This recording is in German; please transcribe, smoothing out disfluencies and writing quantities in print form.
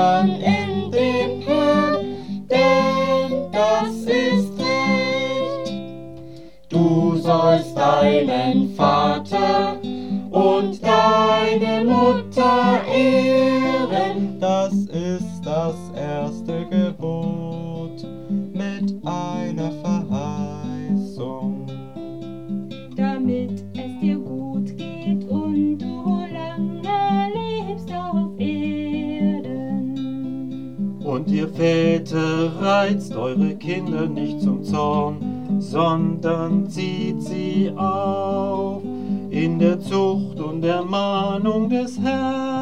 sondern in dem Herrn, denn das ist recht. Du sollst deinen Vater und deine Mutter ehren, Das ist das erste Gebot mit einer Verheißung. Damit es dir gut geht und du lange lebst auf Erden. Und ihr Väter reizt eure Kinder nicht zum Zorn, sondern zieht sie auf in der Zucht und Ermahnung des Herrn.